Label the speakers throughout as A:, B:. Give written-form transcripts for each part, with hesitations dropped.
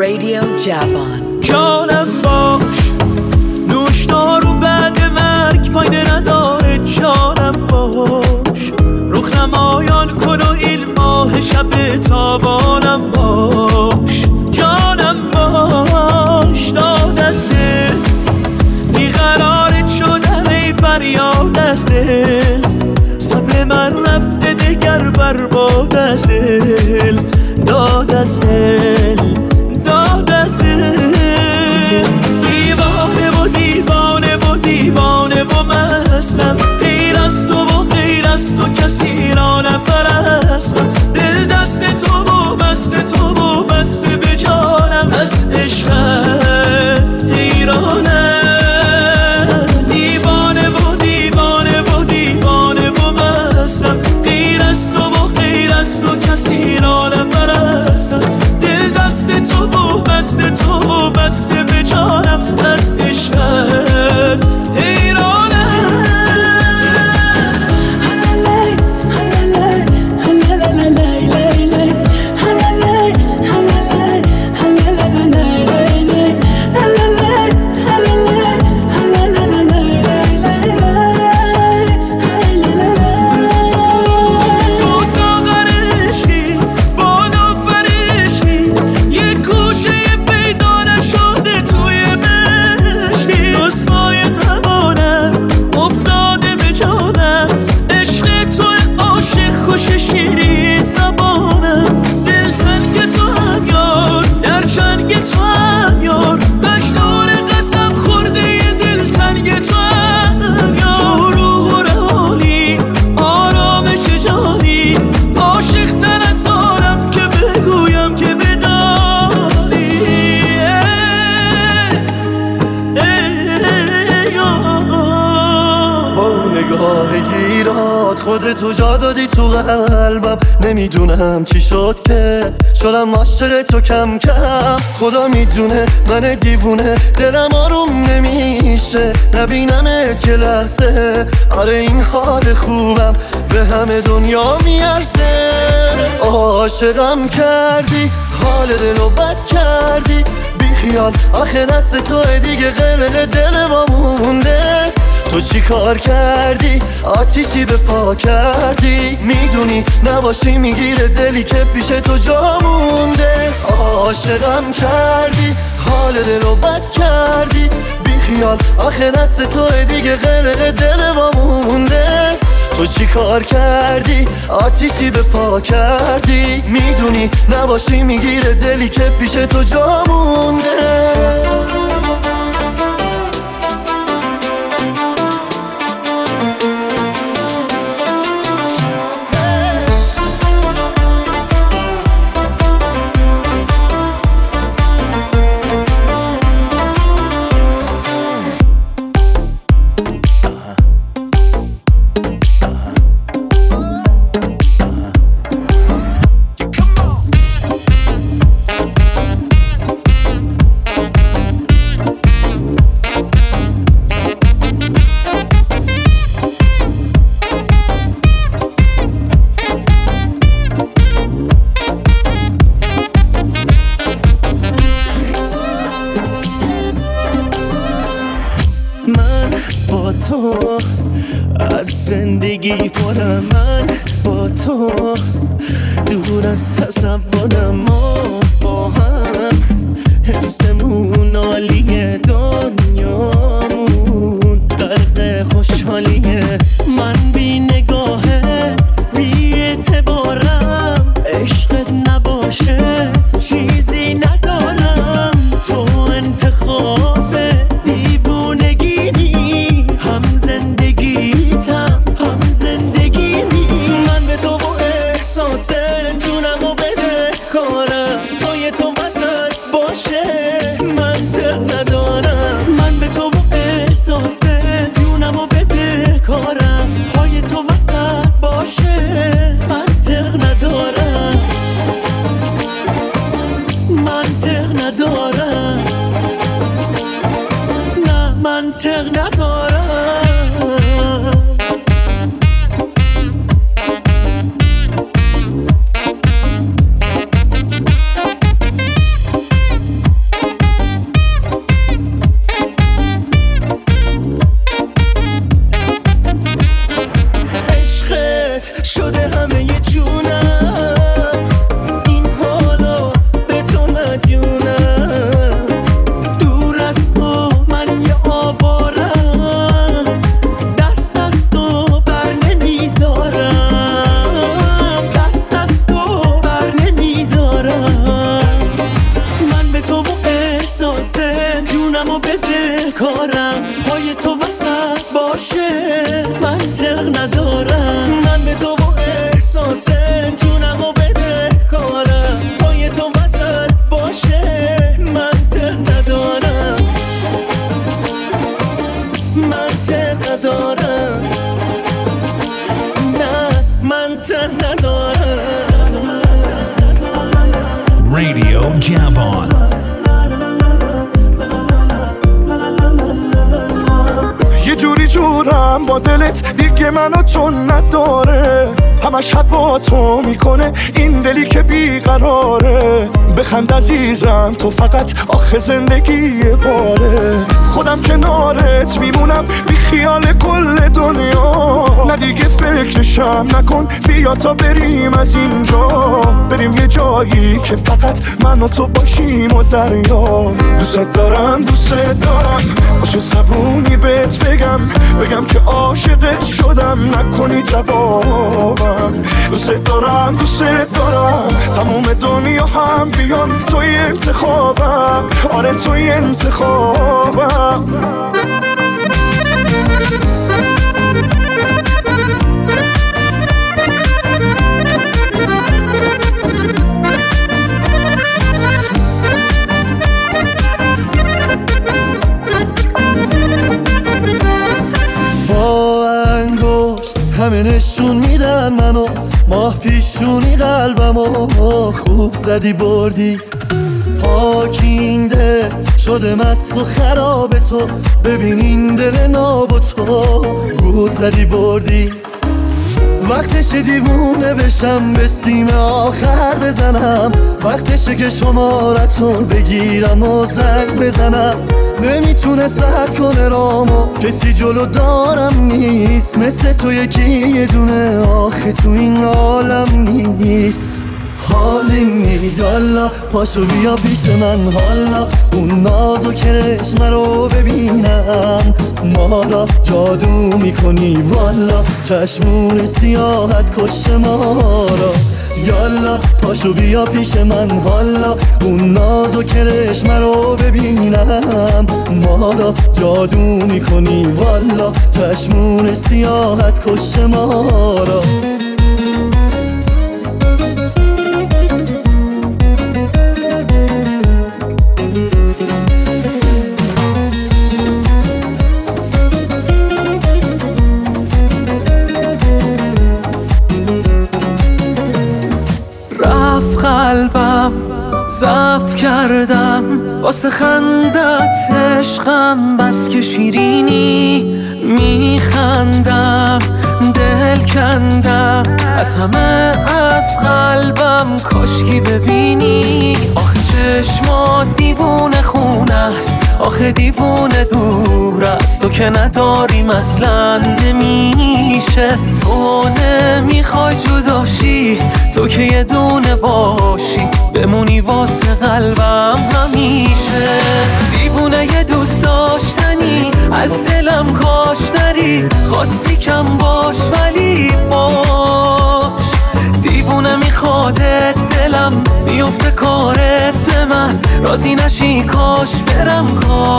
A: Radio Javan.
B: جانم باش نوشدارو بعد مرگ فایده نداره. جانم باش رخنمایان کن و این ماه شب تابانم باش. جانم باش داد از دل بیقرارت شدم ای فریاد از دل. صبر من رفته دگر برباد از دل. داد از دل داد از دل. دیوانه و دیوانه و دیوانه و مستم. غیر از تو و غیر از تو کسی را نپرستم. دل دست تو و مست تو و مست به جانم. از عشقت حیرانم. دیوانه و دیوانه و دیوانه و مستم. غیر از تو و غیر از تو کسی را نپرستم. دل دست تو و مست تو و مست به جانم. از عشقت حیرانم.
C: تو جا دادی تو قلبم. نمیدونم چی شد که شدم عاشق تو کم کم. خدا میدونه من دیوونه دلم آروم نمیشه نبینمت یه لحظه. آره این حال خوبم به همه دنیا میارزه. عاشقم کردی حال دلو بد کردی بی خیال. آخه دست توه دیگه غرق دل ما مونده. تو چی کار کردی آتیشی به پا کردی. میدونی نباشی میگیره دلی که پیش تو جا مونده. عاشقم کردی حال دلو بد کردی بی خیال. آخه دست توه دیگه غرق دل ما مونده. تو چی کار کردی آتیشی به پا کردی. میدونی نباشی میگیره دلی که پیش تو جا مونده.
B: از زندگی پرم. من با تو دور از تصورم. ما با هم حسمون عالیه. دنیامون غرق خوشحالیه. من بی نگاهت بی اعتبارم. عشقت نباشه چیزی ندارم. تو انتخاب دیوونگی. هم زندگیتم هم زندگیمی. من به تو با احساس جونم و بده کارم. پای تو وسط باشه منطق ندارم. من به تو با احساس جونم و بده کارم. پای تو وسط باشه منطق ندارم. منطق ندارم. نه منطق ندارم.
C: شده همه ی جونم، این حالا به تو مدیونم. دور از تو من یه آوارم، دست از تو بر نمیدارم، دست از تو بر نمیدارم. من به تو و احساس جونمو بده کارم، پای تو وسط باشه منطق ندارم. من به تو و احساس جونمو بده کارم، پای تو وسط باشه منطق ندارم، منطق ندارم، نه منطق ندارم.
A: Radio Javon.
D: یه جوری جورم با دلت دیگه منو تو نداره، همش حد با تو میکنه این دلی که بیقراره. بخند عزیزم تو فقط آخه زندگی باره، خودم کنارت میمونم بی خیال کل دنیا. نه دیگه فکرشم نکن، بیا تا بریم از اینجا، بریم یه جایی که فقط من و تو باشیم و دریا. دوست دارم دوست دارم، باشه زبونی بهت بگم که عاشقت شدم، نکنی جوابم. دوست دارم تموم دنیا هم بیان توی انتخابم، آره توی انتخابم.
C: همه نشون میدن منو، ماه پیشونی قلبمو خوب زدی بردی. پاکینده شده مست و خراب تو، ببین این دل ناب و تو گول زدی بردی. وقتشه دیوونه بشم، به سیم آخر بزنم، وقتشه که شمارتو بگیرم و زنگ بزنم. نمیتونه سد کنه رامو، کسی جلو دارم نیست مثل تو یکی یه دونه، آخه تو این عالم نیست. حالیم نیست یالا پاشو بیا پیش من، حالا اون ناز و کرشم رو ببینم. ما را جادو میکنی والا، چشمون سیاحت کش ما را. یالا پاشو بیا پیش من، حالا اون ناز و کرشم رو ببینم. ما را جادو میکنی والا، چشمون سیاحت کش ما را.
B: قلبم ضعف کردم واسه خندت عشقم، بس که شیرینی میخندم. دل کندم از همه از قلبم، کاشکی ببینی. آخه چشمات دیوونه خونه است، آخه دیوونه دور است. تو که نداریم اصلا نمیشه، تو نمیخوای جداشی، تو که یه دونه باشی بمونی واسه قلبم همیشه. دیوونه یه دوست داشتنی از دلم کاش نری، خواستی کم باش ولی باش. دیوونه میخوادت دلم میفته کارت به من، راضی نشی کاش برم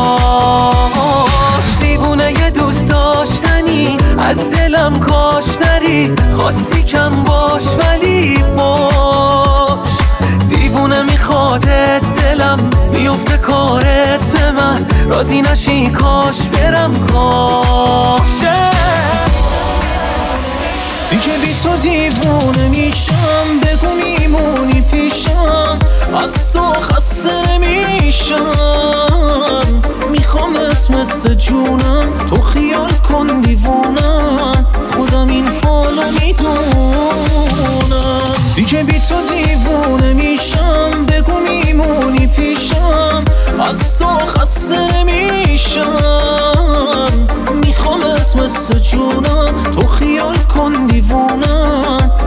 B: کاش. دیوونه یه دوست داشتنی از دلم کاش نری، خواستی کم باش ولی باش. دیوونه میخوادت دلم میفته کارت به من، راضی نشی کاش برم کاش.
E: دیگه بی تو دیوونه میشم، بگو میمونی پیشم، از تو خسته نمیشم. میخوامت مثل جونم، تو خیال کن دیوونم، خودم این حالو میدونم. دیگه بی تو دیوونه میشم، بگو میمونی پیشم، از تو خسته نمیشم. میخوامت مثل جونم، تو خیال کن دیوونم،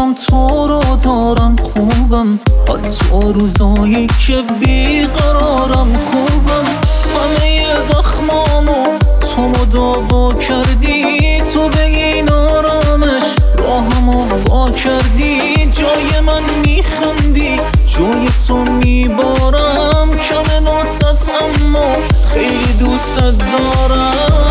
E: عشقم تو رو دارم خوبم، حتی روزایی که بیقرارم خوبم. همه زخمامو تو مداوا کردی، تو به این آرامش راهمو وا کردی. جای من میخندی، جای تو میبارم، کم ناست اما خیلی دوست دارم.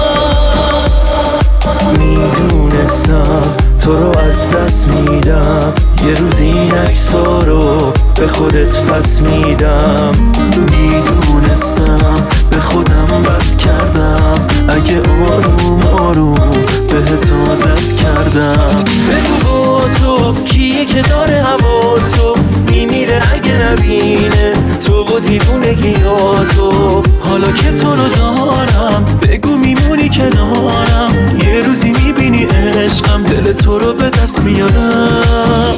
B: میدونستم تو رو از دست میدم، یه روز این عکس‌ها رو به خودت پس میدم. میدونستم به خودم بد کردم، اگه آروم آروم بهت عادت کردم. بگو با تو کیه که داره هوا تو میمیره اگه نبینه تو و دیوونگی ها تو. حالا که تو رو دارم بگو میمونی کنارم، یه روزی میبینی عشقم دل تو رو به دست میارم.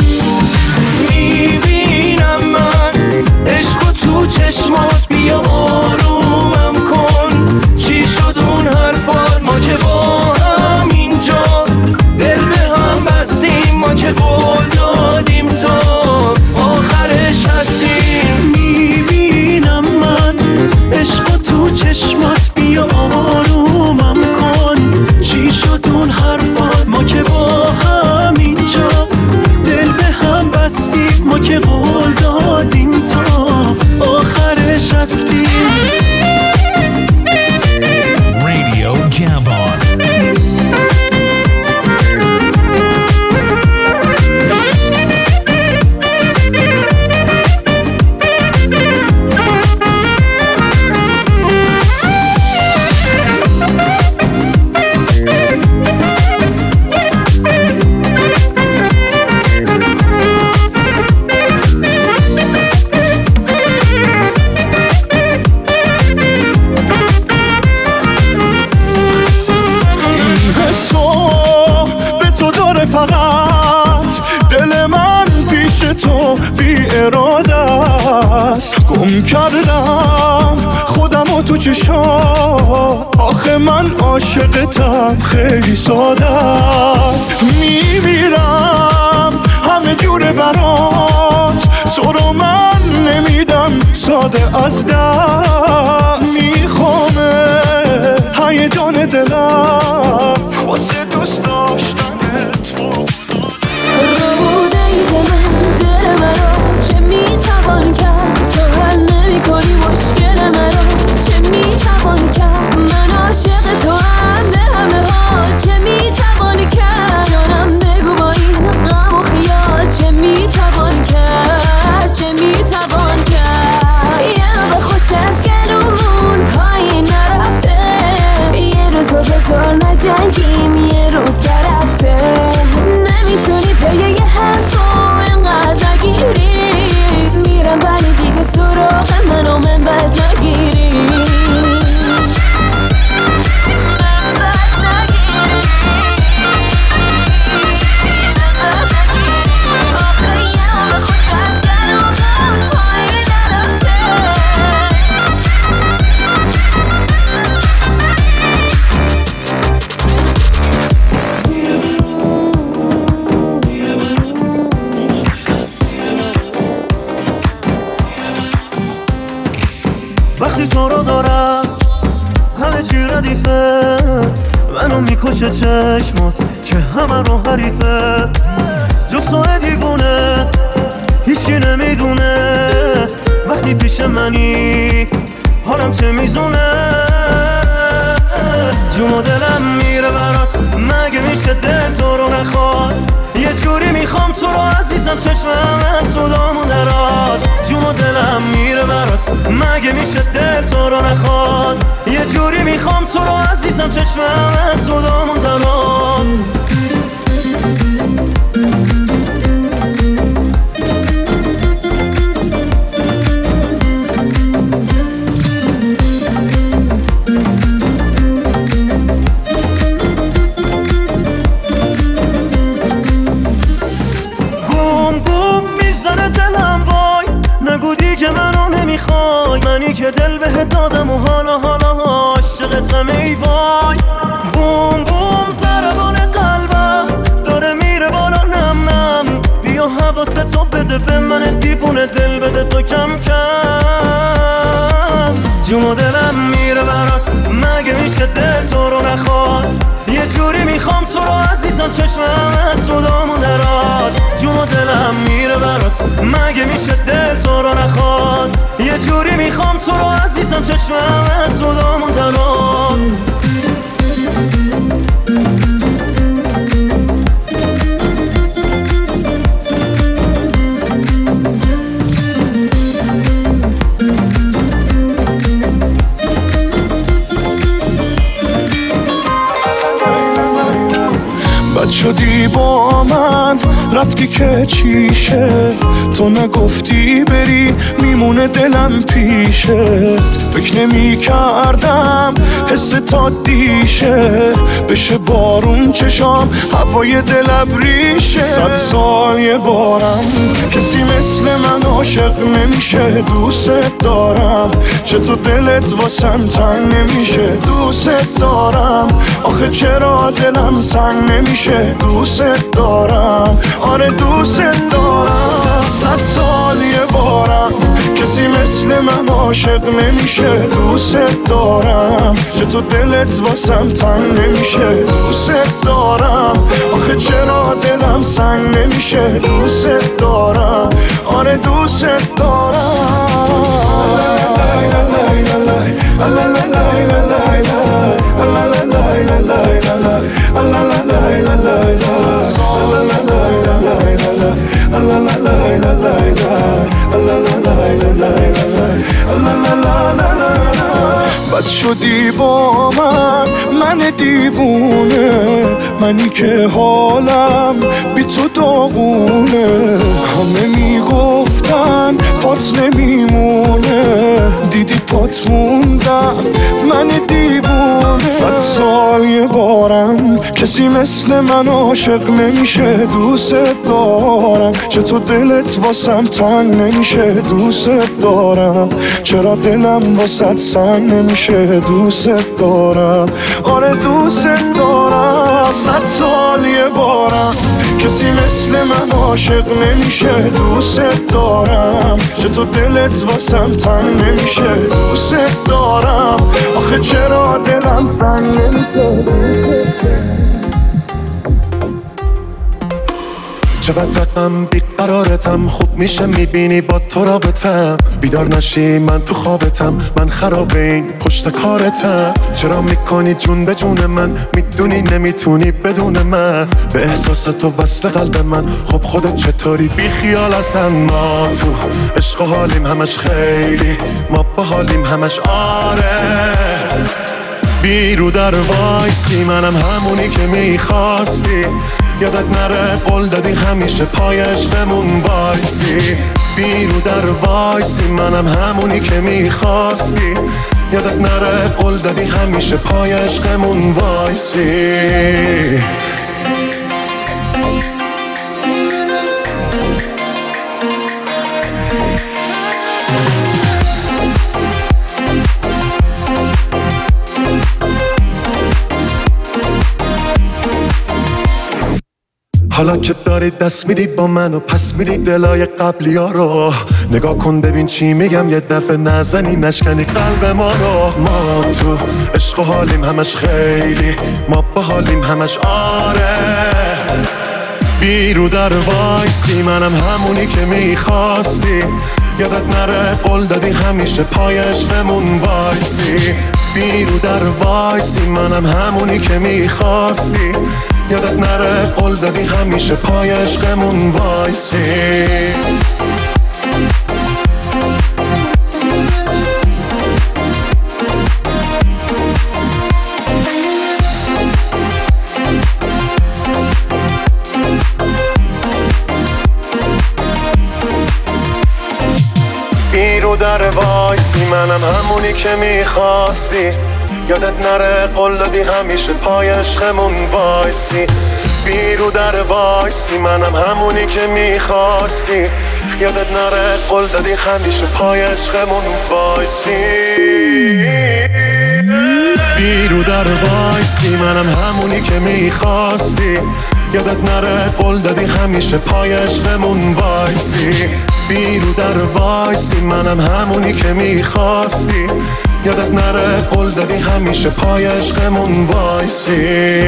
B: میبینم من عشق تو چشمات، بیا آرومم کن. چی شد اون حرفات؟ ما که با هم اینجا دل به هم بستیم، ما که قول دادیم تا آخرش هستیم. میبینم من عشق تو چشمات، بیا آرومم کن. چی شد اون حرفات؟ ما که با هم اینجا دل به هم بستیم، ما که قول دادیم تا آخرش هستیم.
A: Radio Javon.
D: فقط دل من پیش تو بی اراده است، گم کردم خودم و تو چشات. آخه من عاشقتم خیلی ساده است، میمیرم همه جور برات. تو رو من نمیدم ساده از دست، میخوامه هیجان دلم واسه دوست داشتن
F: میتوان کرد تو حل نمی کنی مشکل مرا، چه میتوان کرد من عاشق تو هم به همه ها، چه میتوانی کرد جانم بگو با این غم و خیال، چه میتوان کرد چه میتوان کرد. یه به خوش از گلومون پایین نرفته، یه روزو بذار نجنگیم یه روز درفته. نمیتونی پی یه حرفو اینقدر نگیری، میرم ولی دیگه سراغ منو من بد نگیری.
B: وقتی تو رو دارم همه چی ردیفه، منو میکشه چشمات که همه رو حریفه. جز تو دیوونه هیچکی نمیدونه، وقتی پیش منی حالم چه میزونه. جون و دلم میره برات، مگه میشه دل تو رو نخواد؟ یه جوری میخوام تو رو عزیزم چشمم از صدامون دراد. جون و دلم میره برات، مگه میشه دل تو رو نخواد؟ یه جوری میخوام تو رو عزیزم چشمم از صدامون دراد. منی که دل بهت دادم و حالا عاشقتم ای وای. بوم بوم ضربان قلبم داره میره بالا، نم نم
C: واسه تو بده به من دیوونه دل بده تو کم کم جون و دلم میره برات مگه میشه دل تو رو نخواد یه جوری میخوام تو رو عزیزم چشمم از صدامون درات جون و دلم میره برات مگه میشه دل تو رو نخواد یه جوری میخوام تو رو عزیزم چشمم از صدامون درات
D: بد شدی با من رفتی که چیشه تو نگفتی بری میمونه دلم پیشت فکر نمی کردم حس تا دیشه بشه بارون چشام هوای دل ابریشه 100 سال یه بارم کسی مثل من عاشق نمیشه دوست دارم چطور دلت واسم تنگ نمیشه دوست دارم آخه چرا دلم سنگ نمیشه دوست دارم آره دوست دارم 100 سال یه بارم کسی مثل من عاشق نمیشه دوست دارم چطور دلت واسم تنگ نمیشه دوست دارم آخه چرا دلم سنگ نمیشه دوست دارم آره دوست دارم بد شدی با من دیوونه منی که حالم بی تو داغونه همه میگفتن پات نمیمونه دیدی پات موندم من دیوونه 100 سال یه بارم کسی مثل من عاشق نمیشه دوست دارم چطور دلت واسم تنگ نمیشه دوست دارم چرا دلم واسه سنگ نمیشه دوست دارم آره دوست دارم 100 سال یه بارم کسی مثل من عاشق نمیشه دوست دارم چطور دلت واسم تنگ نمیشه دوست دارم آخه چرا دلم تنگ نمیشه
C: چقدر رقم بیقرارتم خوب میشه میبینی با تو رابطم بیدار نشی من تو خوابتم من خراب این پشت کارتم چرا میکنی جون به جون من میدونی نمیتونی بدون من به احساس تو وصل قلب من خب خودت چطوری بی خیال هستم ما تو عشق حالیم همش خیلی ما با حالیم همش آره بیرو در وایسی منم همونی که میخواستی یادت نره قول دادی همیشه پای عشقمون وایسی بیرو در وایسی منم همونی که میخواستی یادت نره قول دادی همیشه پای عشقمون وایسی حالا که داری دست میدی با من و پس میدی دلای قبلی ها رو نگاه کن ببین چی میگم یه دفعه نزنی نشکنی قلب ما رو ما تو عشق و حالیم همش خیلی ما با حالیم همش آره بیرو در وایسی منم همونی که میخواستی یادت نره قول دادی همیشه پای عشقمون وایسی بیرو در وایسی منم همونی که میخواستی یادت نره قول دادی همیشه پای عشقمون وایسی بیرو در وایسی منم همونی که میخواستی یادت نره قول دادی همیشه پای عشقمون وایسی بیرو در وایسی منم همونی که میخواستی یادت نره قول دادی همیشه پای عشقمون وایسی بیرو در وایسی منم همونی که میخواستی یادت نره قول دادی همیشه پای عشقمون وایسی بیرو در وایسی منم همونی که میخواستی یادت نره قول دادی همیشه پای عشقمون وایسی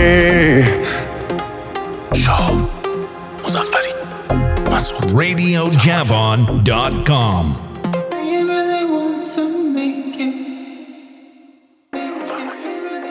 C: شاه مظفری مسعود
A: RadioJavon.com
E: You really want to make it.